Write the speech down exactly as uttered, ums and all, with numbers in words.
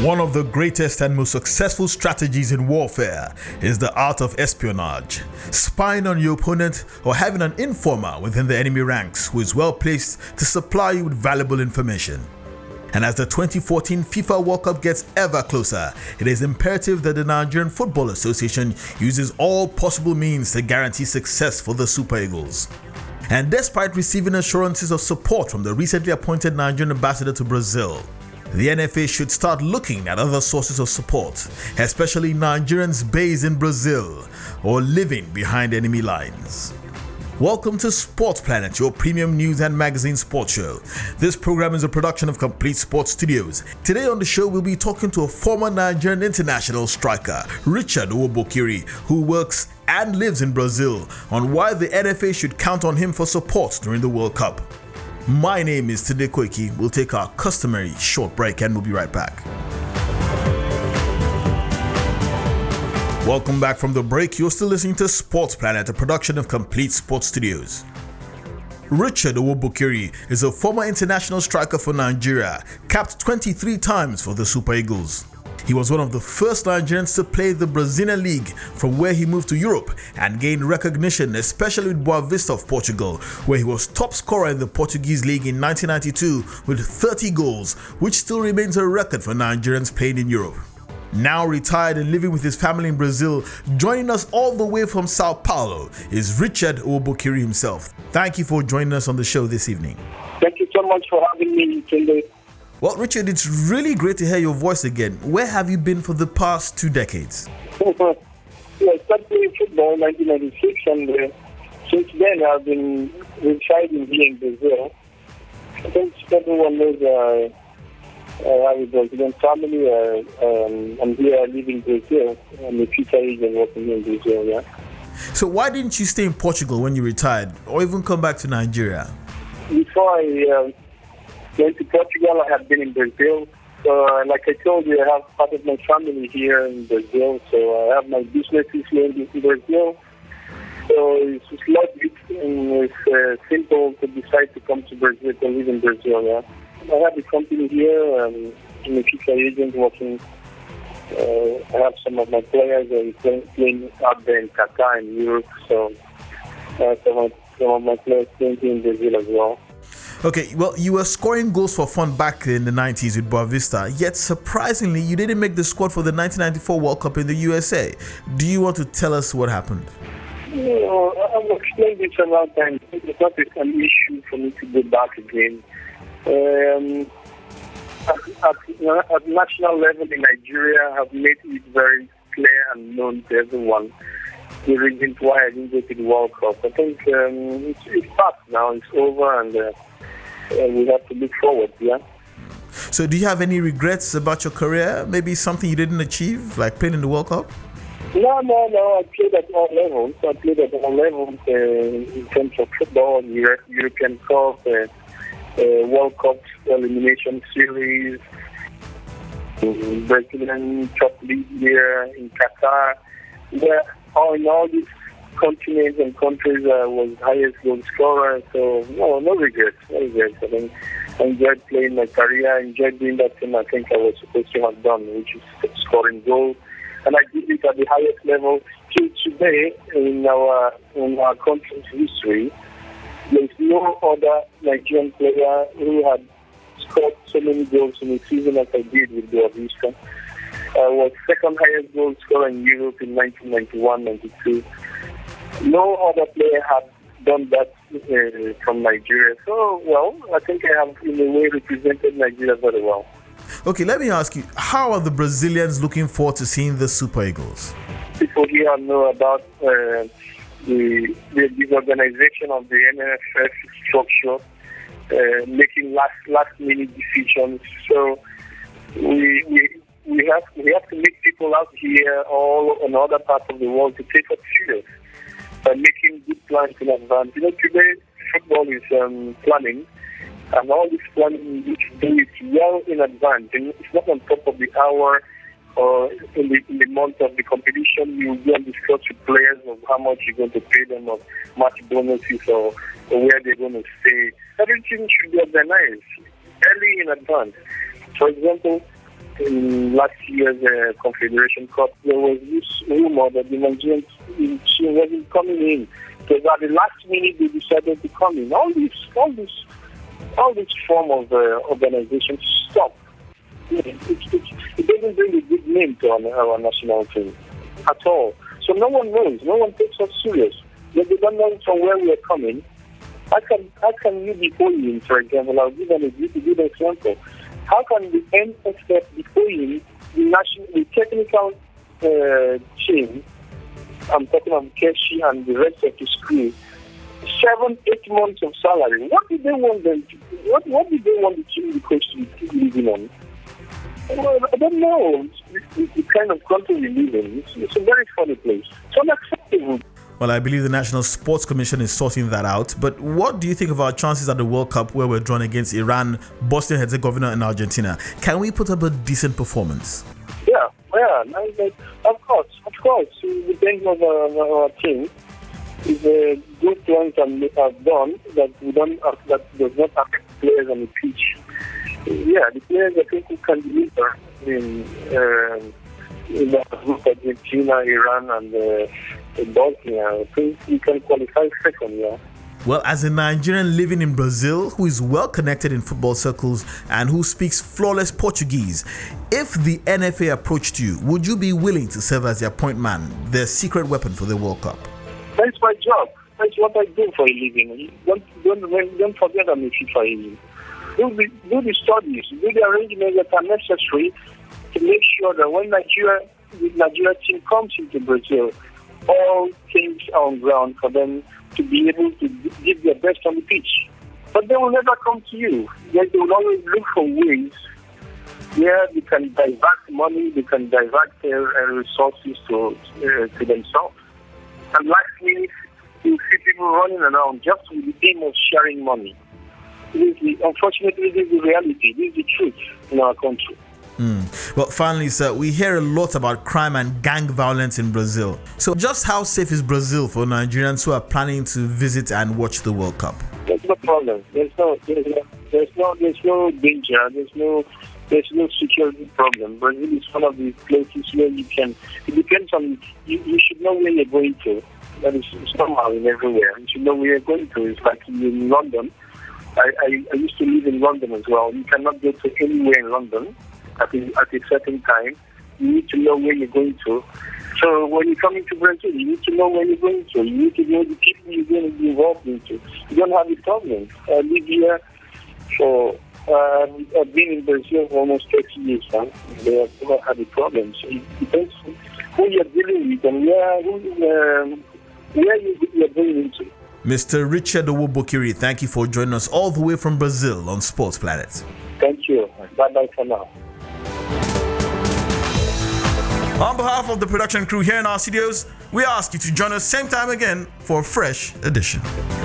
One of the greatest and most successful strategies in warfare is the art of espionage. Spying on your opponent or having an informer within the enemy ranks who is well placed to supply you with valuable information. And as the twenty fourteen FIFA World Cup gets ever closer, it is imperative that the Nigerian Football Association uses all possible means to guarantee success for the Super Eagles. And despite receiving assurances of support from the recently appointed Nigerian ambassador to Brazil, the N F A should start looking at other sources of support, especially Nigerians based in Brazil or living behind enemy lines. Welcome to Sports Planet, your premium news and magazine sports show. This program is a production of Complete Sports Studios. Today on the show, we'll be talking to a former Nigerian international striker, Richard Nwobukiri, who works and lives in Brazil, on why the N F A should count on him for support during the World Cup. My name is Tunde Koiki. We'll take our customary short break and we'll be right back. Welcome back from the break. You're still listening to Sports Planet, a production of Complete Sports Studios. Richard Nwobukiri is a former international striker for Nigeria, capped twenty-three times for the Super Eagles. He was one of the first Nigerians to play the Brazilian League, from where he moved to Europe and gained recognition, especially with Boa Vista of Portugal, where he was top scorer in the Portuguese League in nineteen ninety-two with thirty goals, which still remains a record for Nigerians playing in Europe. Now retired and living with his family in Brazil, joining us all the way from Sao Paulo is Richard Nwobukiri himself. Thank you for joining us on the show this evening. Thank you so much for having me today. Well, Richard, it's really great to hear your voice again. Where have you been for the past two decades? Yeah, I started playing football in nineteen ninety-six, and uh, since then I've been residing here in Brazil. I think everyone knows uh, I have a Brazilian family. Uh, um, I'm here, I live in Brazil. I'm a future agent working here in Brazil, yeah. So why didn't you stay in Portugal when you retired, or even come back to Nigeria? Before I... Uh, Went to Portugal, I have been in Brazil. So, uh, like I told you, I have part of my family here in Brazil. So, I have my businesses here in Brazil. So, it's just logic and it's uh, simple to decide to come to Brazil, to live in Brazil. Yeah. I have a company here. Um, I'm a FIFA agent working. Uh, I have some of my players uh, playing, playing out there in Qatar and Europe. So, uh, some, of, some of my players playing here in Brazil as well. Okay, well, you were scoring goals for fun back in the nineties with Boa Vista, yet surprisingly, you didn't make the squad for the nineteen ninety-four World Cup in the U S A. Do you want to tell us what happened? You know, I've explained this a long time. It's not an issue for me to go back again. Um, at, at, at national level in Nigeria, I've made it very clear and known to everyone the reason why I didn't go to the World Cup. I think um, it's, it's past now, it's over, and uh, Uh, we have to look forward, yeah. So do you have any regrets about your career? Maybe something you didn't achieve, like playing in the World Cup? No, no, no. I played at all levels. I played at all levels uh, in terms of football, Euro- European Cup, uh, uh, World Cup elimination series, um, Brazilian Cup League here in Qatar. Where all in all these continents and countries uh, was highest goal scorer, so no, no regrets, no regrets. I mean, I enjoyed playing my career, I enjoyed doing that thing I think I was supposed to have done, which is scoring goals, and I did it at the highest level. Till today, in our in our country's history, there is no other Nigerian player who had scored so many goals in a season as I did with Boa Vista. I was second highest goal scorer in Europe in nineteen ninety-one ninety-two. No other player had done that uh, from Nigeria. So, well, I think I have, in a way, represented Nigeria very well. Okay, let me ask you, how are the Brazilians looking forward to seeing the Super Eagles? People here know about uh, the, the disorganization of the N F F structure, uh, making last last minute decisions. So, we we we have we have to make people out here, all in other parts of the world, to take us serious by making good plans in advance. You know, today football is um, planning, and all this planning you should do it well in advance. And it's not on top of the hour or in the in the month of the competition. You go and discuss with players of how much you're going to pay them, of match bonuses, or, or where they're going to stay. Everything should be organized early in advance. For example, in last year's uh, Confederation Cup, there was this rumor that the Nigerian team wasn't coming in. So at the last minute, they decided to come in. All this, all this, all this form of uh, organization stop. It, it, it, it doesn't bring a good name to our, our national team at all. So no one knows. No one takes us serious. They don't know from where we are coming. How can how can you be bullying, for example? I'll give an, a good example. How can the N S F be bullying the national, the technical uh, team? I'm talking of Keshi and the rest of the school. Seven, eight months of salary. What did they want them to? What What did they want the team the coach to be living on? Well, I don't know. It's, it's the kind of country we live in. It's, it's a very funny place. It's unacceptable. Well, I believe the National Sports Commission is sorting that out. But what do you think of our chances at the World Cup where we're drawn against Iran, Bosnia and Herzegovina and Argentina? Can we put up a decent performance? Yeah, yeah. Of course, of course. The depends on our, our team. If a good plan can have done that we don't uh, that does not affect players on the pitch. Yeah, the players I think who can deliver in uh, in the group Argentina, Iran, and uh, Bosnia. I think we can qualify second. Yeah. Well, as a Nigerian living in Brazil who is well connected in football circles and who speaks flawless Portuguese, if the N F A approached you, would you be willing to serve as their point man, their secret weapon for the World Cup? That's my job. That's what I do for a living. Don't don't don't forget I'm a FIFA agent. Do the do the studies, do the arrangements that are necessary to make sure that when Nigeria the Nigeria team comes into Brazil, all things are on ground for them to be able to give their best on the pitch. But they will never come to you. They will always look for ways where they can divert money, they can divert their uh, resources to uh, to themselves. And last minute, you see people running around just with the aim of sharing money. This is, unfortunately, this is the reality. This is the truth in our country. Mm. Well, finally, sir, we hear a lot about crime and gang violence in Brazil. So just how safe is Brazil for Nigerians who are planning to visit and watch the World Cup? There's no problem. There's no, there's no, there's no, there's no danger. There's no, there's no security problem. Brazil is one of the places where you can. It depends on you. You should know where you're going to. That is somehow in everywhere. You should know where you're going to. It's like in London. I, I, I used to live in London as well. You cannot go to anywhere in London at a, at a certain time. You need to know where you're going to. So when you come into Brazil, you need to know where you're going to. You need to know the people you're going to be involved into. You don't have a problem. I live here for, uh, I've been in Brazil for almost thirty years now. They have never had a problem. So it depends on who you're dealing with and where, who, um, where you're going into. Mister Richard Owobokiri, thank you for joining us all the way from Brazil on Sports Planet. Thank you. Bye-bye for now. On behalf of the production crew here in our studios, we ask you to join us same time again for a fresh edition.